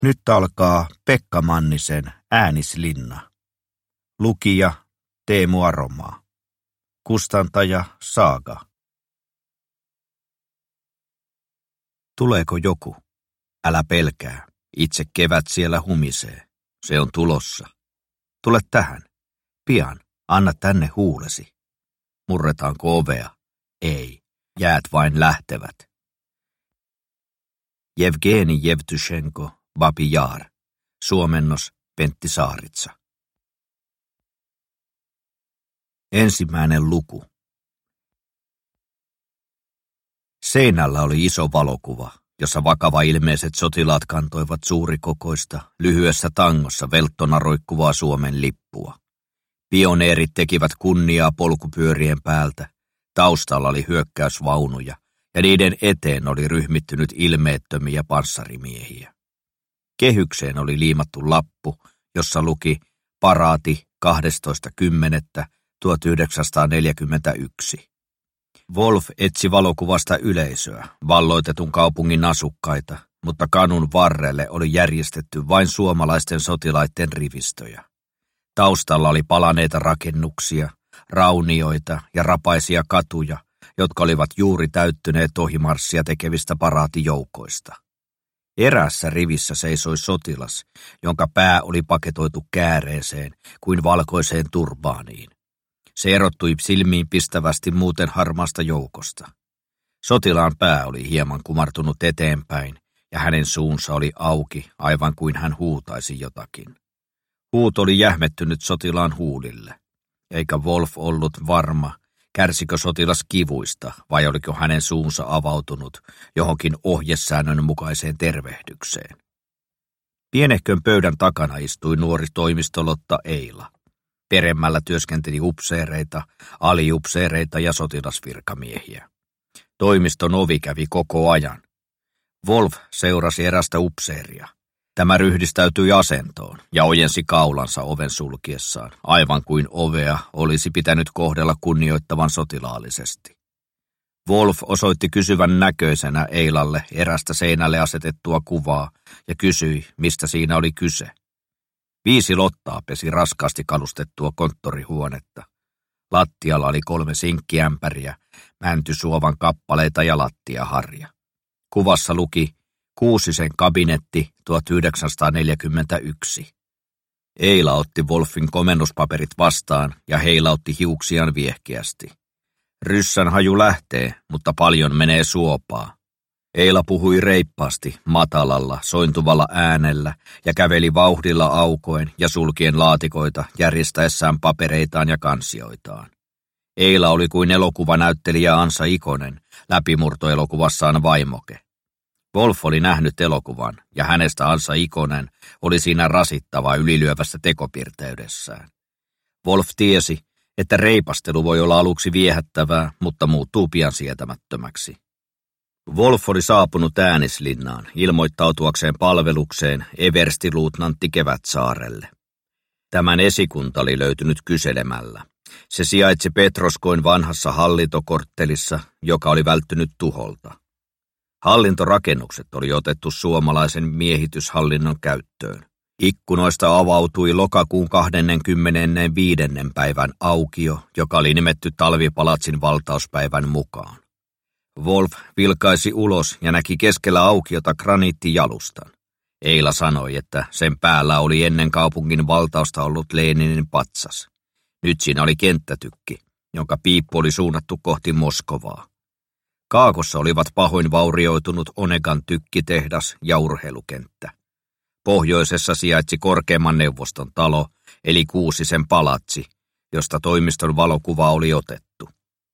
Nyt alkaa Pekka Mannisen Äänislinna. Lukija Teemu Aromaa. Kustantaja Saaga. Tuleeko joku? Älä pelkää. Itse kevät siellä humisee. Se on tulossa. Tule tähän. Pian. Anna tänne huulesi. Murretaanko ovea? Ei. Jäät vain lähtevät. Jevgeni Jevtushenko, Babi Jaar. Suomennos Pentti Saaritsa. Ensimmäinen luku. Seinällä oli iso valokuva, jossa vakava-ilmeiset sotilaat kantoivat suurikokoista, lyhyessä tangossa velttona roikkuvaa Suomen lippua. Pioneerit tekivät kunniaa polkupyörien päältä, taustalla oli hyökkäysvaunuja, ja niiden eteen oli ryhmittynyt ilmeettömiä panssarimiehiä. Kehykseen oli liimattu lappu, jossa luki paraati 12.10.1941. Wolf etsi valokuvasta yleisöä, valloitetun kaupungin asukkaita, mutta kanun varrelle oli järjestetty vain suomalaisten sotilaiden rivistöjä. Taustalla oli palaneita rakennuksia, raunioita ja rapaisia katuja, jotka olivat juuri täyttyneet ohimarssia tekevistä paraatijoukoista. Eräässä rivissä seisoi sotilas, jonka pää oli paketoitu kääreeseen kuin valkoiseen turbaaniin. Se erottui silmiin pistävästi muuten harmaasta joukosta. Sotilaan pää oli hieman kumartunut eteenpäin, ja hänen suunsa oli auki, aivan kuin hän huutaisi jotakin. Huuto oli jähmettynyt sotilaan huulille, eikä Wolf ollut varma, kärsikö sotilas kivuista vai oliko hänen suunsa avautunut johonkin ohjesäännön mukaiseen tervehdykseen. Pienehkön pöydän takana istui nuori toimistolotta Eila. Peremmällä työskenteli upseereita, aliupseereita ja sotilasvirkamiehiä. Toimiston ovi kävi koko ajan. Wolf seurasi erästä upseeria. Tämä ryhdistäytyi asentoon ja ojensi kaulansa oven sulkiessaan, aivan kuin ovea olisi pitänyt kohdella kunnioittavan sotilaallisesti. Wolf osoitti kysyvän näköisenä Eilalle erästä seinälle asetettua kuvaa ja kysyi, mistä siinä oli kyse. 5 lottaa pesi raskaasti kalustettua konttorihuonetta. Lattialla oli 3 sinkkiämpäriä, mäntysuovan kappaleita ja lattiaharja. Kuvassa luki Kuusisen kabinetti 1941. Eila otti Wolfin komennuspaperit vastaan ja heilautti hiuksiaan viehkeästi. Ryssän haju lähtee, mutta paljon menee suopaa. Eila puhui reippaasti, matalalla, sointuvalla äänellä ja käveli vauhdilla aukoen ja sulkien laatikoita järjestäessään papereitaan ja kansioitaan. Eila oli kuin elokuvanäyttelijä Ansa Ikonen, läpimurtoelokuvassaan Vaimoke. Wolf oli nähnyt elokuvan, ja hänestä Ansa Ikonen oli siinä rasittava ylilyövässä tekopirteydessään. Wolf tiesi, että reipastelu voi olla aluksi viehättävää, mutta muuttuu pian sietämättömäksi. Wolf oli saapunut Äänislinnaan ilmoittautuakseen palvelukseen everstiluutnantti Kevätsaarelle. Tämän esikunta oli löytynyt kyselemällä. Se sijaitsi Petroskoin vanhassa hallintokorttelissa, joka oli välttynyt tuholta. Hallintorakennukset oli otettu suomalaisen miehityshallinnon käyttöön. Ikkunoista avautui lokakuun 25. päivän aukio, joka oli nimetty Talvipalatsin valtauspäivän mukaan. Wolf vilkaisi ulos ja näki keskellä aukiota graniittijalustan. Eila sanoi, että sen päällä oli ennen kaupungin valtausta ollut Leninin patsas. Nyt siinä oli kenttätykki, jonka piippu oli suunnattu kohti Moskovaa. Kaakossa olivat pahoin vaurioitunut Onegan tykkitehdas ja urheilukenttä. Pohjoisessa sijaitsi korkeimman neuvoston talo, eli Kuusisen palatsi, josta toimiston valokuva oli otettu.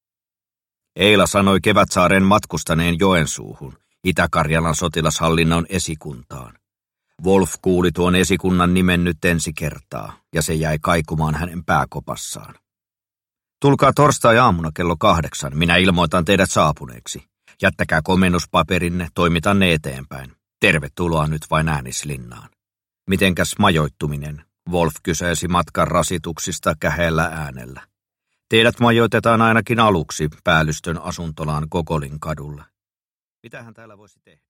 Eila sanoi Kevätsaaren matkustaneen Joensuuhun, Itä-Karjalan sotilashallinnon esikuntaan. Wolf kuuli tuon esikunnan nimen nyt ensi kertaa, ja se jäi kaikumaan hänen pääkopassaan. Tulkaa torstai-aamuna kello 8, minä ilmoitan teidät saapuneeksi. Jättäkää komennuspaperinne, toimitan ne eteenpäin. Tervetuloa nyt vain Äänislinnaan. Mitenkäs majoittuminen? Wolf kysäisi matkan rasituksista käheällä äänellä. Teidät majoitetaan ainakin aluksi päällystön asuntolaan Gogolin kadulla. Mitähän täällä voisi tehdä?